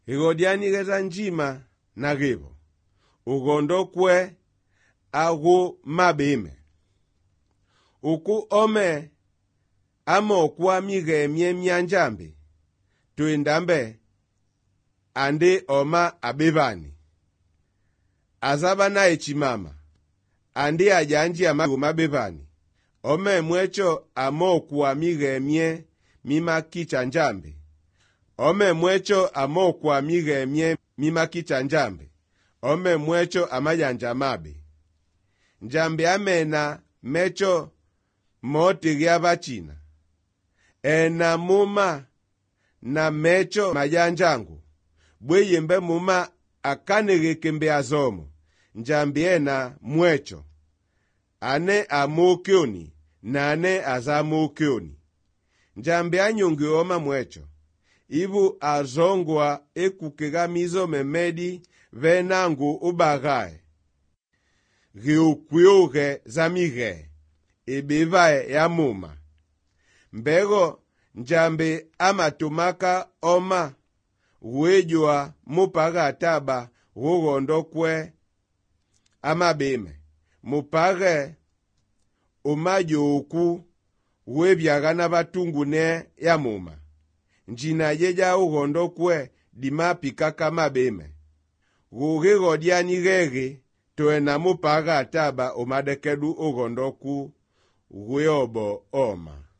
Igodiani geta njima na gibo. Ugondo kwe agu mabime. Uku ome amo kwa mige mianjambi. Tuindambe ande oma abebani. Azaba na echimama. Andi ajanji amabebani. Ome mwecho amo kwa mige mima kichanjambi. Ome mwecho amo kwa mige mima kichanjambi. Ome mwecho amayanja mabe. Njambi amena mecho moti gyaba china. Ena muma na mecho mayanjangu. Bweyembe muma akanege kembe azomo. Njambi ena mwecho. Ane amukioni na ane azamukioni. Njambi anyungi oma mwecho. Ibu azongwa ekukegamizo memedi venangu ubagae. Giukwioge zamige. Ibivae ya muma. Mbego njambi amatumaka oma. Wejua mupaga ataba gugondo kwe amabime. Mupage umajoku webyagana batungune ya muma. Njina yeja ugondo kwe dimapika kama bime. Gugigo diani gege tuena mupaga ataba umadekedu ugondo ku weobo oma.